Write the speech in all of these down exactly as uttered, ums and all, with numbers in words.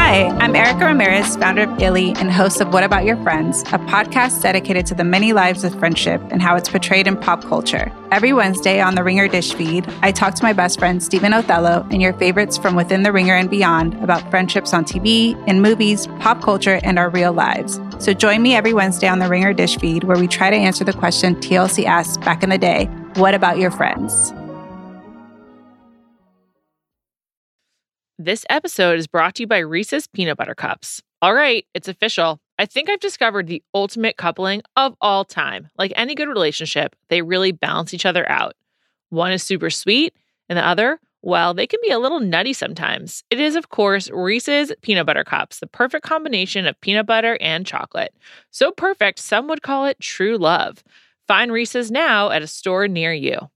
Hi, I'm Erica Ramirez, founder of Illy and host of What About Your Friends, a podcast dedicated to the many lives of friendship and how it's portrayed in pop culture. Every Wednesday on the Ringer Dish feed, I talk to my best friend Stephen Othello and your favorites from within the Ringer and beyond about friendships on T V, in movies, pop culture, and our real lives. So join me every Wednesday on the Ringer Dish feed where we try to answer the question T L C asked back in the day, what about your friends? This episode is brought to you by Reese's Peanut Butter Cups. All right, it's official. I think I've discovered the ultimate coupling of all time. Like any good relationship, they really balance each other out. One is super sweet, and the other, well, they can be a little nutty sometimes. It is, of course, Reese's Peanut Butter Cups, the perfect combination of peanut butter and chocolate. So perfect, some would call it true love. Find Reese's now at a store near you.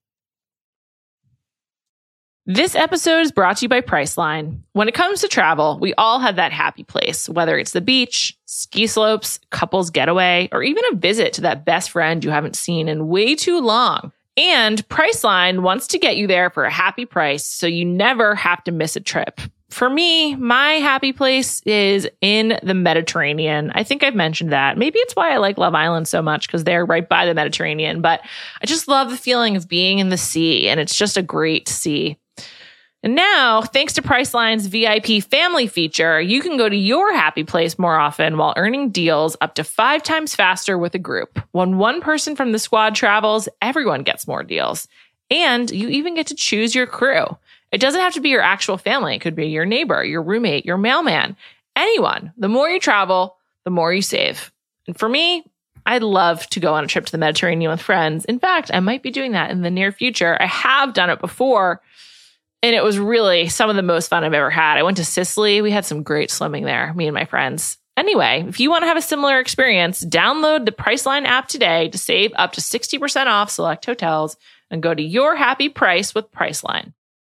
This episode is brought to you by Priceline. When it comes to travel, we all have that happy place, whether it's the beach, ski slopes, couples getaway, or even a visit to that best friend you haven't seen in way too long. And Priceline wants to get you there for a happy price so you never have to miss a trip. For me, my happy place is in the Mediterranean. I think I've mentioned that. Maybe it's why I like Love Island so much, because they're right by the Mediterranean. But I just love the feeling of being in the sea, and it's just a great sea. And now, thanks to Priceline's V I P family feature, you can go to your happy place more often while earning deals up to five times faster with a group. When one person from the squad travels, everyone gets more deals. And you even get to choose your crew. It doesn't have to be your actual family. It could be your neighbor, your roommate, your mailman, anyone. The more you travel, the more you save. And for me, I'd love to go on a trip to the Mediterranean with friends. In fact, I might be doing that in the near future. I have done it before. And it was really some of the most fun I've ever had. I went to Sicily. We had some great swimming there, me and my friends. Anyway, if you want to have a similar experience, download the Priceline app today to save up to sixty percent off select hotels and go to your happy price with Priceline.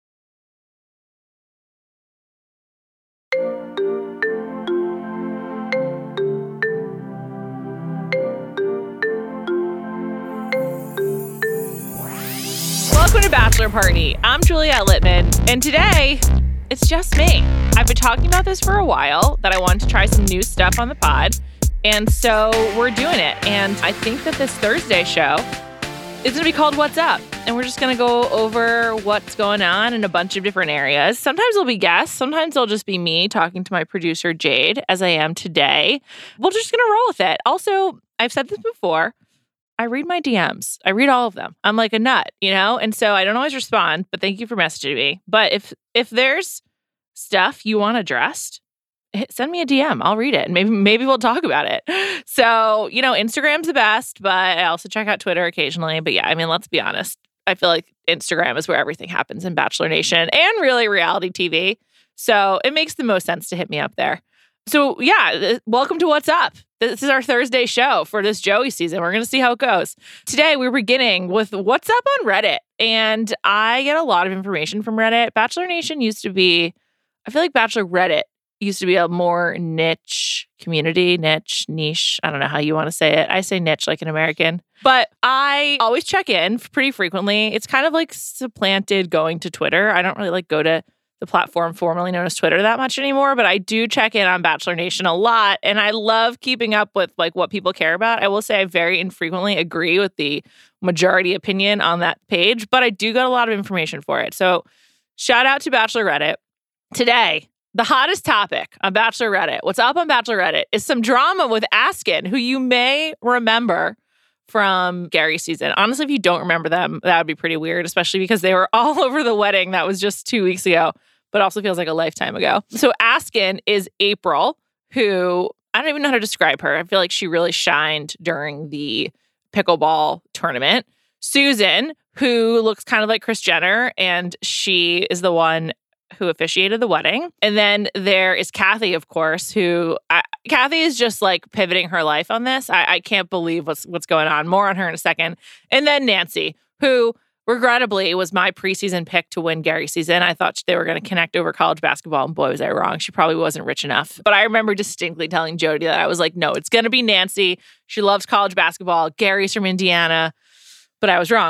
Welcome to Bachelor Party. I'm Juliette Littman, and today, it's just me. I've been talking about this for a while, that I wanted to try some new stuff on the pod, and so we're doing it. And I think that this Thursday show is going to be called What's Up? And we're just going to go over what's going on in a bunch of different areas. Sometimes it'll be guests. Sometimes it'll just be me talking to my producer, Jade, as I am today. We're just going to roll with it. Also, I've said this before, I read my D Ms. I read all of them. I'm like a nut, you know? And so I don't always respond, but thank you for messaging me. But if if there's stuff you want addressed, send me a D M. I'll read it. And maybe maybe we'll talk about it. So, you know, Instagram's the best, but I also check out Twitter occasionally. But yeah, I mean, let's be honest. I feel like Instagram is where everything happens in Bachelor Nation and really reality T V. So it makes the most sense to hit me up there. So yeah, welcome to What's Up. This is our Thursday show for this Joey season. We're going to see how it goes. Today, we're beginning with What's Up on Reddit. And I get a lot of information from Reddit. Bachelor Nation used to be, I feel like Bachelor Reddit used to be a more niche community, niche, niche. I don't know how you want to say it. I say niche like an American. But I always check in pretty frequently. It's kind of like supplanted going to Twitter. I don't really like go to the platform formerly known as Twitter that much anymore, but I do check in on Bachelor Nation a lot, and I love keeping up with like what people care about. I will say I very infrequently agree with the majority opinion on that page, but I do get a lot of information for it. So shout out to Bachelor Reddit. Today, the hottest topic on Bachelor Reddit, what's up on Bachelor Reddit, is some drama with Askin, who you may remember from Gary's season. Honestly, if you don't remember them, that would be pretty weird, especially because they were all over the wedding that was just two weeks ago, but also feels like a lifetime ago. So Askin is April, who I don't even know how to describe her. I feel like she really shined during the pickleball tournament. Susan, who looks kind of like Kris Jenner, and she is the one who officiated the wedding. And then there is Kathy, of course, who I, Kathy is just like pivoting her life on this. I, I can't believe what's what's going on. More on her in a second. And then Nancy, who regrettably was my preseason pick to win Gary's season. I thought they were going to connect over college basketball, and boy, was I wrong. She probably wasn't rich enough. But I remember distinctly telling Jody that I was like, no, it's going to be Nancy. She loves college basketball. Gary's from Indiana. But I was wrong.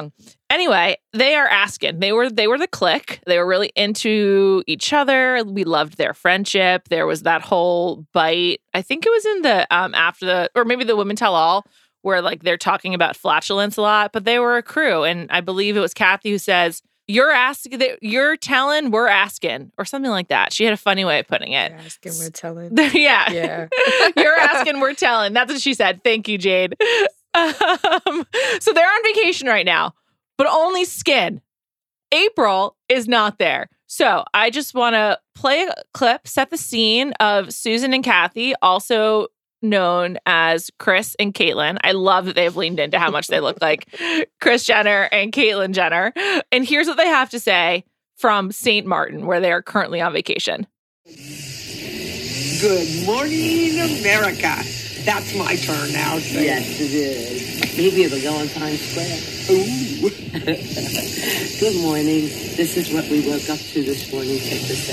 Anyway, they are asking. They were they were the clique. They were really into each other. We loved their friendship. There was that whole bite. I think it was in the um after the or maybe the Women Tell All, where like they're talking about flatulence a lot. But they were a crew, and I believe it was Kathy who says, "You're asking, you're telling, we're asking," or something like that. She had a funny way of putting it. You're asking, we're telling. yeah, Yeah. You're asking, we're telling. That's what she said. Thank you, Jade. Um, so they're on vacation right now. But only Skin. April is not there. So I just want to play a clip, set the scene of Susan and Kathy, also known as Kris and Caitlyn. I love that they've leaned into how much they look like Kris Jenner and Caitlyn Jenner. And here's what they have to say from Saint Martin, where they are currently on vacation. Good morning, America. That's my turn now. So. Yes, it is. Maybe it'll go on Times Square. Ooh. Good morning. This is what we woke up to this morning. Check this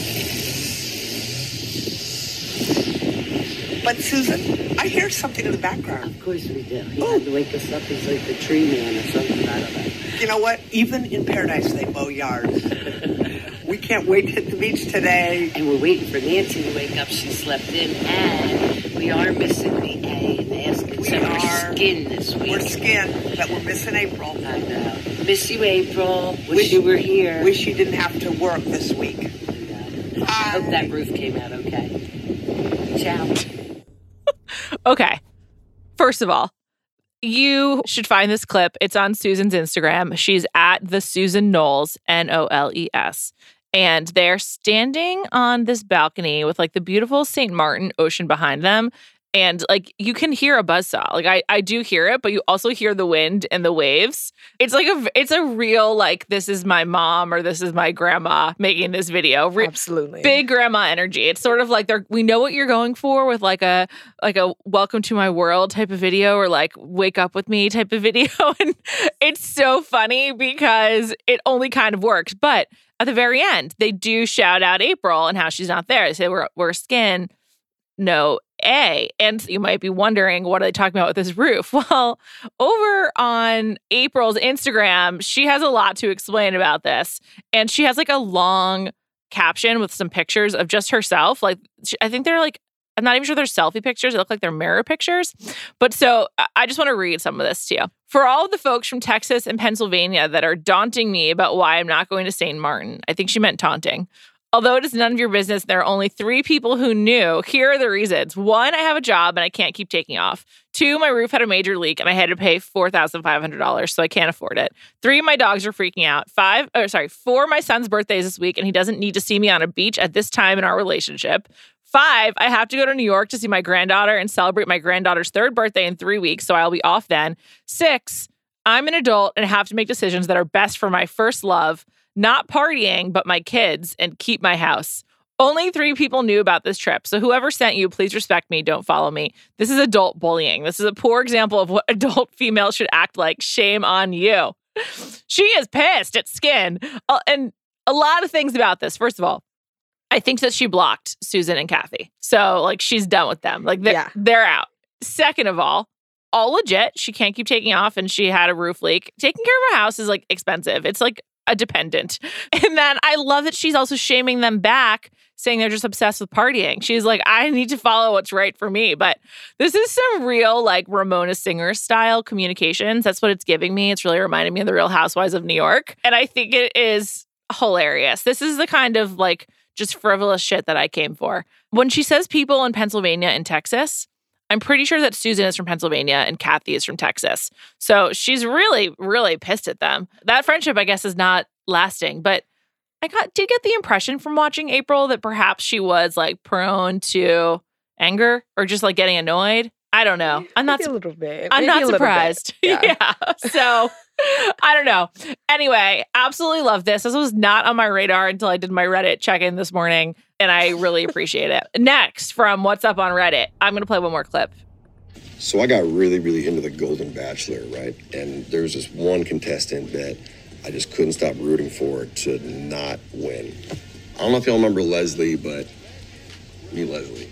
out. But Susan, I hear something in the background. Of course we do. He Ooh. had to wake us up. He's like the tree man or something. I don't know. You know what? Even in paradise, they mow yards. We can't wait to hit the beach today. And we're waiting for Nancy to wake up. She slept in. And we are missing the A and asking. We so are. We're Skin this week. We're Skin, but we're missing April. I know. Miss you, April. Wish, wish you were here. Wish you didn't have to work this week. I, I hope that roof came out okay. Ciao. Okay. First of all, you should find this clip. It's on Susan's Instagram. She's at the Susan Knowles, N O L E S. And they're standing on this balcony with like the beautiful Saint Martin ocean behind them. And like you can hear a buzzsaw. Like I, I do hear it, but you also hear the wind and the waves. It's like a it's a real like this is my mom or this is my grandma making this video. Re- Absolutely. Big grandma energy. It's sort of like they're we know what you're going for with like a like a welcome to my world type of video or like wake up with me type of video. And it's so funny because it only kind of works. But at the very end, they do shout out April and how she's not there. They say we're we're Skin, no A. And you might be wondering, what are they talking about with this roof? Well, over on April's Instagram, she has a lot to explain about this. And she has like a long caption with some pictures of just herself. Like, I think they're like, I'm not even sure they're selfie pictures. They look like they're mirror pictures. But so I just want to read some of this to you. For all of the folks from Texas and Pennsylvania that are daunting me about why I'm not going to Saint Martin, I think she meant taunting. Although it is none of your business, there are only three people who knew. Here are the reasons. One, I have a job and I can't keep taking off. Two, my roof had a major leak and I had to pay four thousand five hundred dollars, so I can't afford it. Three, my dogs are freaking out. Five, or sorry, four, my son's birthday is this week and he doesn't need to see me on a beach at this time in our relationship. Five, I have to go to New York to see my granddaughter and celebrate my granddaughter's third birthday in three weeks, so I'll be off then. Six, I'm an adult and have to make decisions that are best for my first love, not partying, but my kids, and keep my house. Only three people knew about this trip, so whoever sent you, please respect me, don't follow me. This is adult bullying. This is a poor example of what adult females should act like. Shame on you. She is pissed at Skin. Uh, and a lot of things about this. First of all, I think that she blocked Susan and Kathy. So, like, she's done with them. Like, they're, yeah. they're out. Second of all, all legit. She can't keep taking off, and she had a roof leak. Taking care of a house is, like, expensive. It's, like, a dependent. And then I love that she's also shaming them back, saying they're just obsessed with partying. She's like, I need to follow what's right for me. But this is some real, like, Ramona Singer-style communications. That's what it's giving me. It's really reminding me of the Real Housewives of New York. And I think it is hilarious. This is the kind of, like, just frivolous shit that I came for. When she says people in Pennsylvania and Texas, I'm pretty sure that Susan is from Pennsylvania and Kathy is from Texas. So she's really, really pissed at them. That friendship, I guess, is not lasting. But I got did get the impression from watching April that perhaps she was like prone to anger or just like getting annoyed. I don't know. I'm not Maybe a little bit. I'm Maybe not surprised. Yeah. yeah. So I don't know. Anyway, absolutely love this. This was not on my radar until I did my Reddit check-in this morning, and I really appreciate it. Next, from What's Up on Reddit, I'm going to play one more clip. So I got really, really into the Golden Bachelor, right? And there was this one contestant that I just couldn't stop rooting for to not win. I don't know if y'all remember Leslie, but me, Leslie.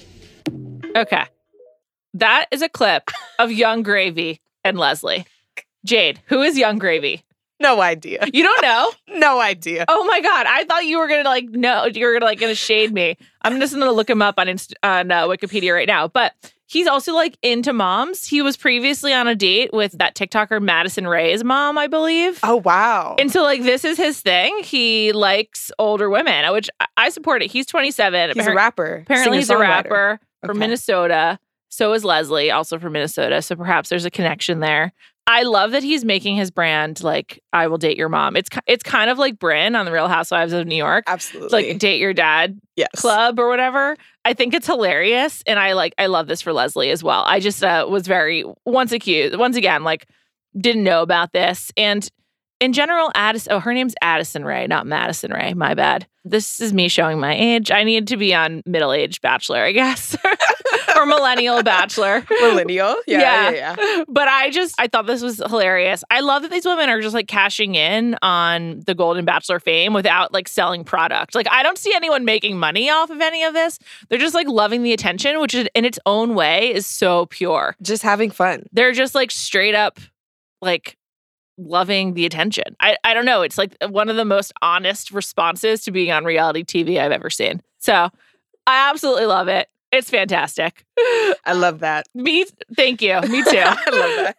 Okay. That is a clip of Young Gravy and Leslie. Jade, who is Young Gravy? No idea. You don't know? No idea. Oh my God. I thought you were going to like, no, you were going to like going to shade me. I'm just going to look him up on Inst- on uh, Wikipedia right now. But he's also like into moms. He was previously on a date with that TikToker Madison Ray's mom, I believe. Oh, wow. And so like, this is his thing. He likes older women, which I, I support it. He's twenty-seven. He's Appar- a rapper. Apparently he's a rapper from okay. Minnesota. So is Leslie, also from Minnesota. So perhaps there's a connection there. I love that he's making his brand like, I will date your mom. It's it's kind of like Brynn on The Real Housewives of New York. Absolutely. It's like date your dad yes. club or whatever. I think it's hilarious. And I like, I love this for Leslie as well. I just uh, was very, once accused, once again, like didn't know about this. And in general, Addison, oh, her name's Addison Rae, not Madison Rae. My bad. This is me showing my age. I need to be on middle-aged Bachelor, I guess. Or millennial Bachelor. Millennial? Yeah, yeah, yeah, yeah. But I just, I thought this was hilarious. I love that these women are just like cashing in on the Golden Bachelor fame without like selling product. Like I don't see anyone making money off of any of this. They're just like loving the attention, which is, in its own way is so pure. Just having fun. They're just like straight up like loving the attention. I, I don't know. It's like one of the most honest responses to being on reality T V I've ever seen. So I absolutely love it. It's fantastic. I love that. Me, thank you. Me too. I love that.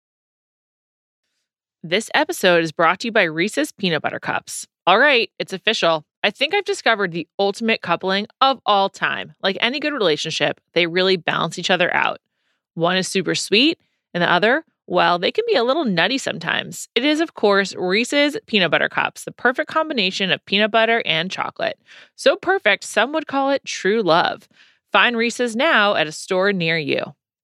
This episode is brought to you by Reese's Peanut Butter Cups. All right, it's official. I think I've discovered the ultimate coupling of all time. Like any good relationship, they really balance each other out. One is super sweet, and the other, well, they can be a little nutty sometimes. It is, of course, Reese's Peanut Butter Cups, the perfect combination of peanut butter and chocolate. So perfect, some would call it true love. Find Reese's now at a store near you.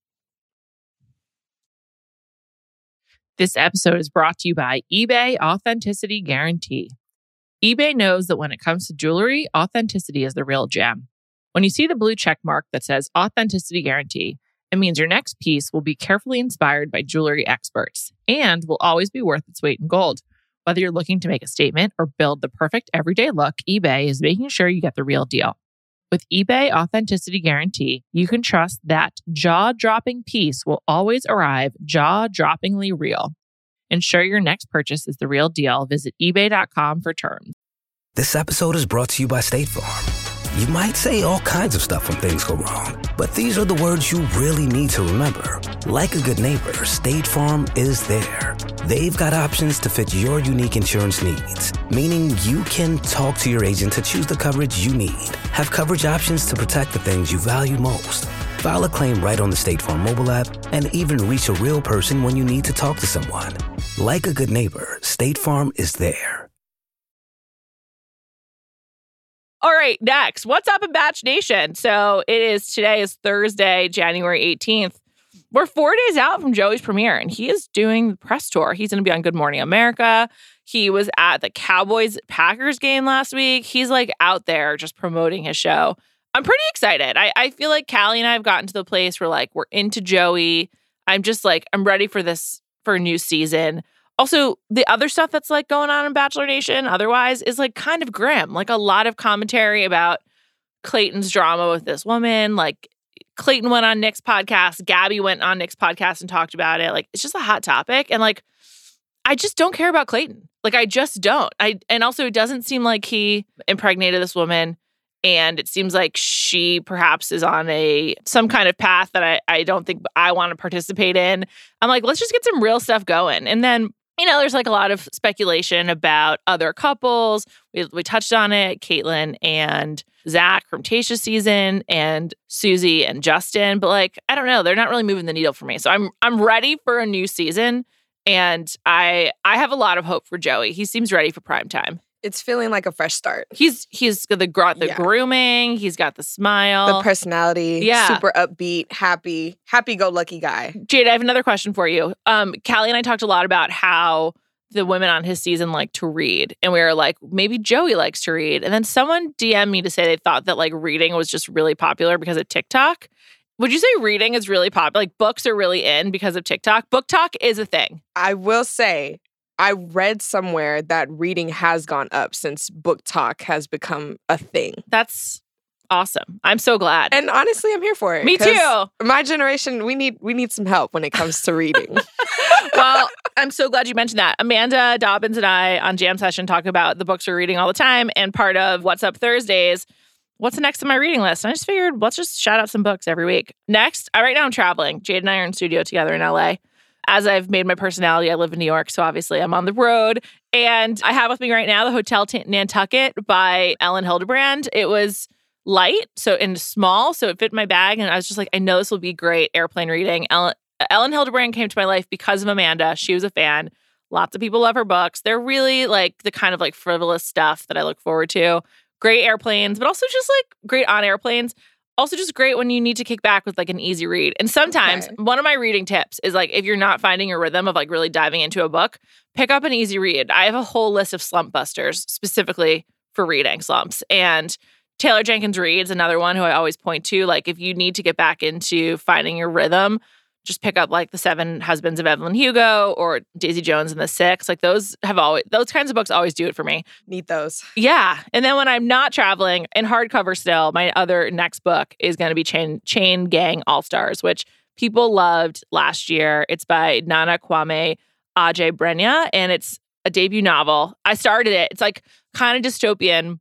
This episode is brought to you by eBay Authenticity Guarantee. eBay knows that when it comes to jewelry, authenticity is the real gem. When you see the blue check mark that says Authenticity Guarantee, it means your next piece will be carefully inspired by jewelry experts and will always be worth its weight in gold. Whether you're looking to make a statement or build the perfect everyday look, eBay is making sure you get the real deal. With eBay Authenticity Guarantee, you can trust that jaw-dropping piece will always arrive jaw-droppingly real. Ensure your next purchase is the real deal. Visit ebay dot com for terms. This episode is brought to you by State Farm. You might say all kinds of stuff when things go wrong, but these are the words you really need to remember. Like a good neighbor, State Farm is there. They've got options to fit your unique insurance needs, meaning you can talk to your agent to choose the coverage you need. Have coverage options to protect the things you value most. File a claim right on the State Farm mobile app and even reach a real person when you need to talk to someone. Like a good neighbor, State Farm is there. All right, next. What's up in Batch Nation? So it is, today is Thursday, January eighteenth. We're four days out from Joey's premiere, and he is doing the press tour. He's going to be on Good Morning America. He was at the Cowboys-Packers game last week. He's like out there just promoting his show. I'm pretty excited. I, I feel like Callie and I have gotten to the place where like we're into Joey. I'm just like, I'm ready for this, for a new season. Also, the other stuff that's like going on in Bachelor Nation otherwise is like kind of grim. Like a lot of commentary about Clayton's drama with this woman. Like Clayton went on Nick's podcast. Gabby went on Nick's podcast and talked about it. Like it's just a hot topic. And like, I just don't care about Clayton. Like I just don't. I And also it doesn't seem like he impregnated this woman. And it seems like she perhaps is on a some kind of path that I, I don't think I want to participate in. I'm like, let's just get some real stuff going. And then, you know, there's like a lot of speculation about other couples. We, we touched on it, Caitlyn and Zach from Tayshia season and Susie and Justin. But like, I don't know, they're not really moving the needle for me. So I'm I'm ready for a new season. And I I have a lot of hope for Joey. He seems ready for prime time. It's feeling like a fresh start. He's he's got the gr- the yeah. grooming. He's got the smile, the personality. Yeah, super upbeat, happy, happy-go-lucky guy. Jade, I have another question for you. Um, Callie and I talked a lot about how the women on his season like to read, and we were like, maybe Joey likes to read. And then someone D M'd me to say they thought that like reading was just really popular because of TikTok. Would you say reading is really popular? Like books are really in because of TikTok? Book talk is a thing. I will say, I read somewhere that reading has gone up since book talk has become a thing. That's awesome. I'm so glad. And honestly, I'm here for it. Me 'cause too. My generation, we need we need some help when it comes to reading. Well, I'm so glad you mentioned that. Amanda Dobbins and I on Jam Session talk about the books we're reading all the time. And part of What's Up Thursdays, what's the next on my reading list? And I just figured, let's just shout out some books every week. Next, I, right now I'm traveling. Jade and I are in studio together in L A. As I've made my personality, I live in New York, so obviously I'm on the road. And I have with me right now The Hotel T- Nantucket by Ellen Hildebrand. It was light, so and small, so it fit in my bag. And I was just like, I know this will be great airplane reading. Ellen, Ellen Hildebrand came to my life because of Amanda. She was a fan. Lots of people love her books. They're really like the kind of like frivolous stuff that I look forward to. Great airplanes, but also just like great on airplanes. Also just great when you need to kick back with like an easy read. And sometimes Okay. one of my reading tips is like if you're not finding your rhythm of like really diving into a book, pick up an easy read. I have a whole list of slump busters specifically for reading slumps. And Taylor Jenkins Reid's another one who I always point to. Like if you need to get back into finding your rhythm, just pick up like The Seven Husbands of Evelyn Hugo or Daisy Jones and the Six. Like those have always, those kinds of books always do it for me. Need those. Yeah. And then when I'm not traveling in hardcover still, my other next book is going to be Chain, Chain Gang All-Stars, which people loved last year. It's by Nana Kwame Adjei-Brenyah, and it's a debut novel. I started it. It's like kind of dystopian.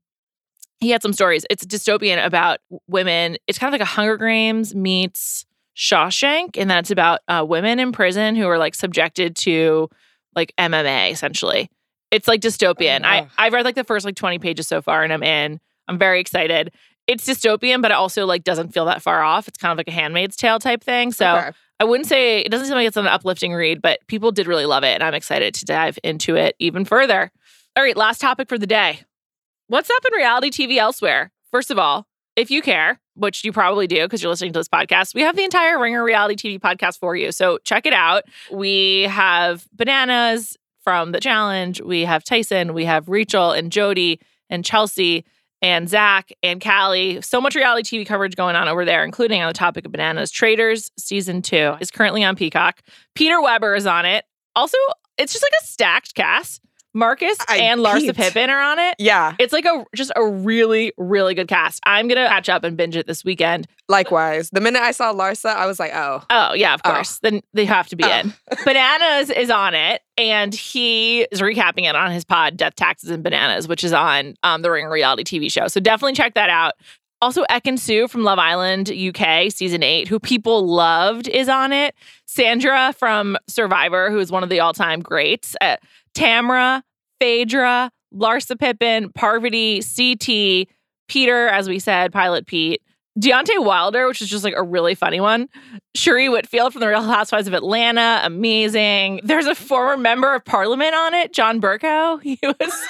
He had some stories. It's dystopian about women. It's kind of like a Hunger Games meets Shawshank, and that's about uh, women in prison who are like subjected to like M M A essentially. It's like dystopian. Oh, wow. I I've read like the first like twenty pages so far, and I'm in. I'm very excited. It's dystopian, but it also like doesn't feel that far off. It's kind of like a Handmaid's Tale type thing. So Okay. I wouldn't say it doesn't seem like it's an uplifting read, but people did really love it, and I'm excited to dive into it even further. All right, last topic for the day. What's up in reality T V elsewhere? First of all, if you care, which you probably do because you're listening to this podcast, we have the entire Ringer Reality T V podcast for you. So check it out. We have Bananas from The Challenge. We have Tyson. We have Rachel and Jody and Chelsea and Zach and Callie. So much reality T V coverage going on over there, including on the topic of Bananas. Traitors season two is currently on Peacock. Peter Weber is on it. Also, it's just like a stacked cast. Marcus I and Larsa peeped. Pippen are on it. Yeah, It's like a just a really, really good cast. I'm going to catch up and binge it this weekend. likewise. The minute I saw Larsa, I was like, oh. Oh, yeah, of Oh. course. Then they have to be Oh. in. Bananas is on it, and he is recapping it on his pod, Death, Taxes, and Bananas, which is on um, the Ringer Reality T V show. So definitely check that out. Also, Ekin Su from Love Island U K, season eight, who people loved, is on it. Sandra from Survivor, who is one of the all-time greats. Uh, Tamra, Phaedra, Larsa Pippen, Parvati, C T, Peter, as we said, Pilot Pete, Deontay Wilder, which is just like a really funny one. Cherie Whitfield from The Real Housewives of Atlanta, amazing. There's a former member of Parliament on it, John Burko. He was,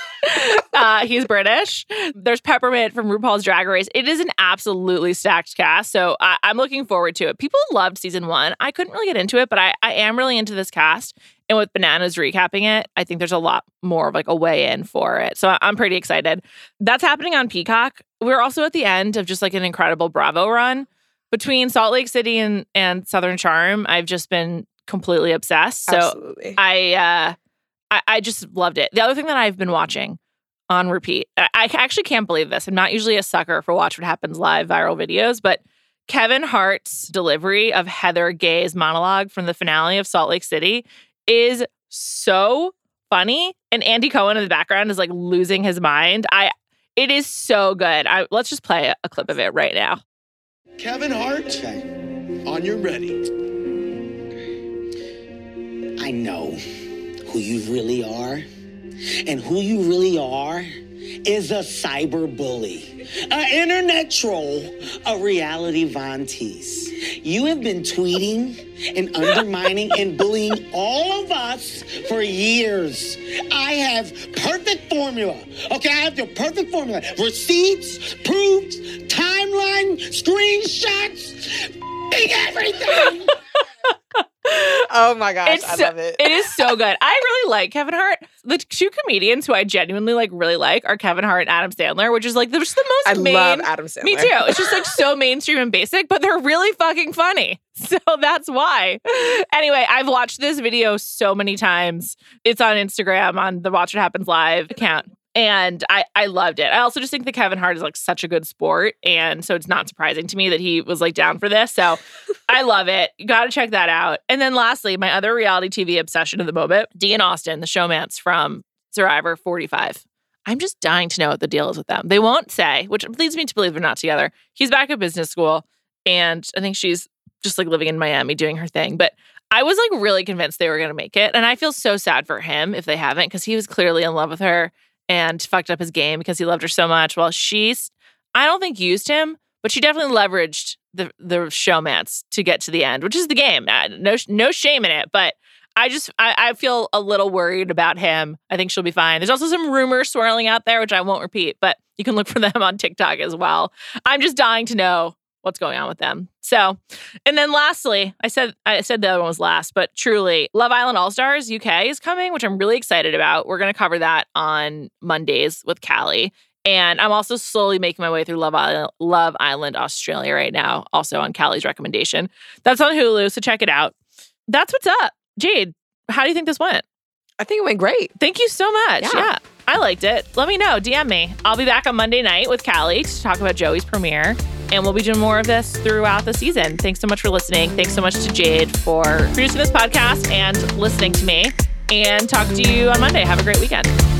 uh, he's British. There's Peppermint from RuPaul's Drag Race. It is an absolutely stacked cast, so I, I'm looking forward to it. People loved season one. I couldn't really get into it, but I, I am really into this cast. And with Bananas recapping it, I think there's a lot more of like a way in for it. So I'm pretty excited. That's happening on Peacock. We're also at the end of just like an incredible Bravo run. Between Salt Lake City and, and Southern Charm, I've just been completely obsessed. So Absolutely. I, uh, I I just loved it. The other thing that I've been watching on repeat, I, I actually can't believe this. I'm not usually a sucker for Watch What Happens Live viral videos, but Kevin Hart's delivery of Heather Gay's monologue from the finale of Salt Lake City is so funny, and Andy Cohen in the background is like losing his mind. I, it is so good. I let's just play a, a clip of it right now. Kevin Hart, on your ready. I know who you really are. And who you really are is a cyber bully, an internet troll, a reality Von Teese. You have been tweeting and undermining and bullying all of us for years. I have perfect formula. Okay, I have the perfect formula. Receipts, proofs, timeline, screenshots, everything. Oh my gosh, It's I so- love it. It is so good. I really like Kevin Hart. The two comedians who I genuinely like really like are Kevin Hart and Adam Sandler, which is like they're just the most I main. love Adam Sandler. Me too. It's just like so mainstream and basic, but they're really fucking funny. So that's why. Anyway, I've watched this video so many times. It's on Instagram on the Watch What Happens Live account. And I, I loved it. I also just think that Kevin Hart is like such a good sport. And so it's not surprising to me that he was like down for this. So I love it. You got to check that out. And then lastly, my other reality T V obsession of the moment, Dean Austin, the showmance from Survivor forty-five. I'm just dying to know what the deal is with them. They won't say, which leads me to believe they're not together. He's back at business school. And I think she's just like living in Miami doing her thing. But I was like really convinced they were going to make it. And I feel so sad for him if they haven't, because he was clearly in love with her and fucked up his game because he loved her so much. Well, she's, I don't think used him, but she definitely leveraged the the showmance to get to the end, which is the game. No, no shame in it. But I just, I, I feel a little worried about him. I think she'll be fine. There's also some rumors swirling out there, which I won't repeat, but you can look for them on TikTok as well. I'm just dying to know what's going on with them. So, and then lastly, I said I said the other one was last, but truly, Love Island All-Stars U K is coming, which I'm really excited about. We're going to cover that on Mondays with Callie. And I'm also slowly making my way through Love Island, Love Island Australia right now, also on Callie's recommendation. That's on Hulu, so check it out. That's what's up. Jade, how do you think this went? I think it went great. Thank you so much. Yeah. yeah, I liked it. Let me know. D M me. I'll be back on Monday night with Callie to talk about Joey's premiere. And we'll be doing more of this throughout the season. Thanks so much for listening. Thanks so much to Jade for producing this podcast and listening to me. And talk to you on Monday. Have a great weekend.